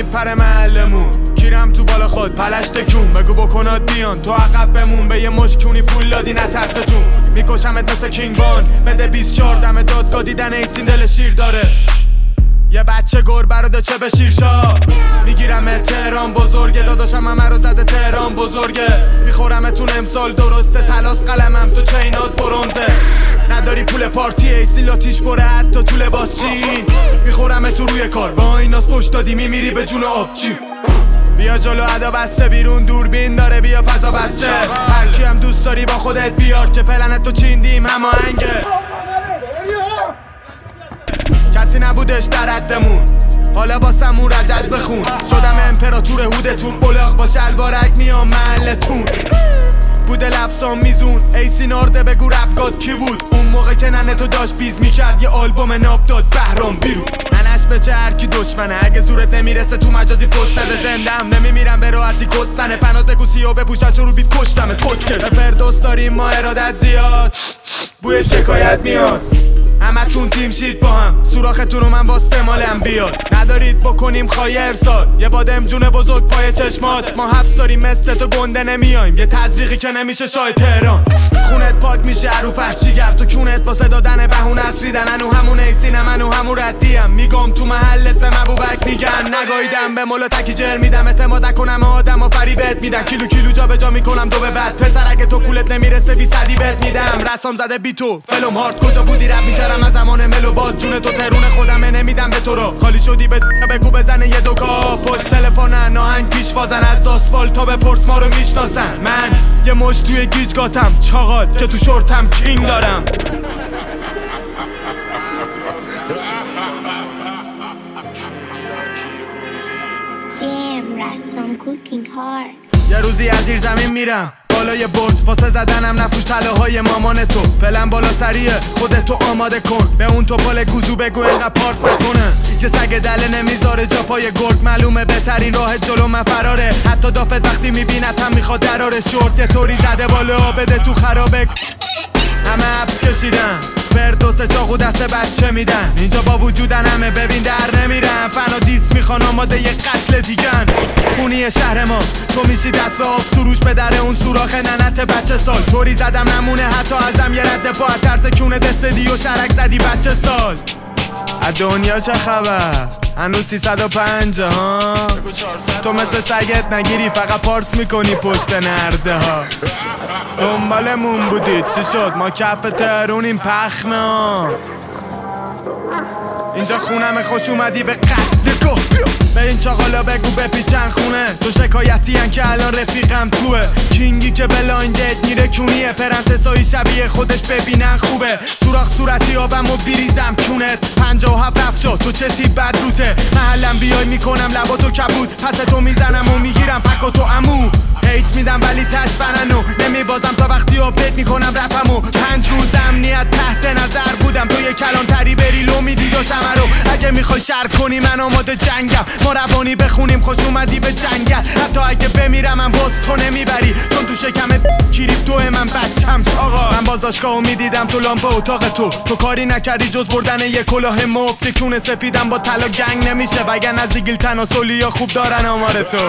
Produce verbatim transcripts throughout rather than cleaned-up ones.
میپره محلمون. کیرم تو بالا خود پلش تکون، بگو بکنات بیان تو عقب بمون. به یه مشکونی پول دادی نترستون، میکشمت مثل کینگ بان. بده بیست چهار دم دادگاه دیدن ایسین دل شیر داره. یه بچه گربه رو چه به شیرشا میگیرم تهران بزرگه. داداشم همه رو زده تهران بزرگه. میخورمتون امسال درسته، تلاس قلمم تو چینات برونزه. نداری پول پارتی ایسین لاتیش بره حتی تو لباس چین. میخورم تو روی کار با ایناس خوش دادی میمیری به جون آبچی. بیا جلو ادا بسته بیرون دوربین داره بیا فضا بسته. هرکی هم دوست داری با خودت بیار که پلنت تو چیندیم همه هنگه. کسی نبودش در حدمون، حالا باسمون رجز بخون. شدم امپراتور هودتون، اولاق با شلوارک میام محلتون. بوده لفظام میزون ایسین آرده بگو رفگاد کی بود. اون موقع که ننه تو داشت بیز میکرد یه آلبوم ناب داد بهرام بیرون. ننش به چه هرکی دشمنه، اگه زورت نمیرسه تو مجازی فش نده. زندم نمیمیرم به راحتی کستنه، پنات بگو سیاه بپوشد چون رو بیت کشتمه کسکه. به فردوس داریم ما ارادت زیاد، بوی شکایت میاد. همتون تیم شید با هم، سوراختون رو من باز بمالم بیاد. ندارید بکنیم خواهی ارسال، یه بادم جون بزرگ پای چشمات. ما حبس داریم مثل تو گنده نمیایم، یه تزریقی که نمیشه شای تهران. خونت پاک میشه رو فرشی گرد تو کونت واسه دادن بهونه اسریدن. انو همون ایسینم انو همون ردیم، میگم تو محلت به مبوبک میگن. نگاییدم به مولا تکی جر میدم، اعتماد نکنم آدم ها فریبت میدن. کیلو کیلو جا به جا میکنم دو به بعد. پسر اگه تو کولت نمیرسه بی صدی بهت میدم. رسام زده بی تو فلم هارد کجا بودی رپ میکردم از زمان ملو باد. جون تو ترون خودمه نمیدم به تو رو، خالی شدی به بگو بزنه یه دوکا. پشت تلفنن آهنگ پیش وازن، از آسفالت تا به پرس ما رو میشناسن. من یه مش توی گیجگاتم چاقال که تو شورتم کینگ دارم. Damn, Rasom cooking hard. یه روزی از زیر زمین میرم بالای برج واسه زدنم نفروش طلاهای مامان تو. فعلا بالا سریه خودتو آماده کن، به اون توپال گوزو بگو اینقدر پارس نکنه. یه سگ دله نمیذاره جا پای گرد، معلومه بهترین راه جلو من فراره. حتی دافت وقتی میبیند هم میخواد دراره. شورت یه طوری زده بالا بده تو خرابه. همه حبس کشیدن فردوس چاقو دست بچه میدن. اینجا با وجودن همه ببین در نمیرن. فنا دیس میخوان آماده یه قتل دیگن. خونی شهر ما تو میشی دست به آب سروش به در اون سوراخ ننت بچه سال. طوری زدم نمونه حتی ازم یه رد پا ترس کونه دستدی و شرک زدی بچه سال. از دنیا چه خبر هنوز سیصد و پنج ها. تو مثل سگت نگیری فقط پارس میکنی پشت نرده ها. دنبالمون بودید چی شد ما کف تهرونیم پخمه ها. اینجا خونم خوش اومدی به قتل گو. به این چاقالا بگو بپیچن خونه. تو شکایتی هن که الان رفیقم توه. کینگی که بلاین دیت میره کونیه. پرنسسایی شبیه خودش ببینن خوبه. سوراخ صورتی آبم و بیریزم کونت. پنجاه و هفت رفت شد تو چه تیپ بد روته. محلم بیای میکنم لباتو کبود. پس تو میزنم و میگیرم پک و تو امو. هیت میدم ولی تش فننو نمیبازم تا وقتی آپدیت میکنم رپمو. پنج روز امنیت تحت نظر بودم، تو یه کلان تری بری لو میدی داشتم رو. اگه میخوای شر کنی من آماده جنگم. ما روانی بخونیم خوش اومدی به جنگل. حتی اگه بمیرم من باز تو نمیبری، چون تو شکم کریپتو من بچم چاقا. من باز داشتگاهو میدیدم تو لامپ اتاق تو. تو کاری نکردی جز بردن یه کلاه مفت. کونه سفیدم با طلا گنگ نمیشه، وگرنه از زیگیل تناسلی یا خوب دارن آمار تو.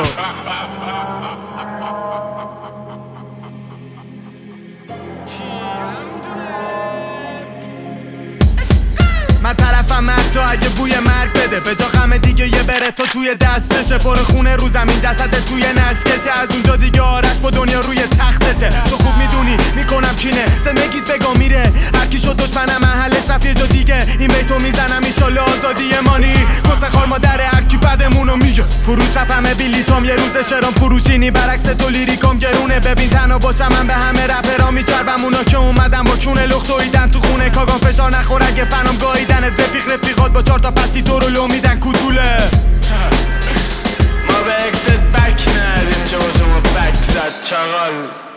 من طرفم حتی اگه بوی مرگ بده. به جا غم دیگه یه بره تو توی دستشه. پر خونه رو زمین جسد توی نشکشه. از اونجا دیگه آرش با دنیا روی تختته. تو خوب میدونی میکنم کینه زندگیت بگا میره. هرکی شد دشمنم محلش رفت یه جا دیگه. این بیتو میزنم ایشالله آزادی مانی. کس خار مادر هرکی بدمونو میگه. فروش رفمه بیلیتام یه روز شرام فروشینی. برعکس تو لیریکام گرونه. ببین تنها باشم من به همه رپرا میچربم. اونا که اومدن با کونه لخت و ایدن تو خونه. کاغان فشار نخور اگه فنام گاییدنت. رفیق رفیقات با چار تا پسی تو رو لو میدن کوتوله. ما به اکست بک ندیم چه با شما بک زد چاقال.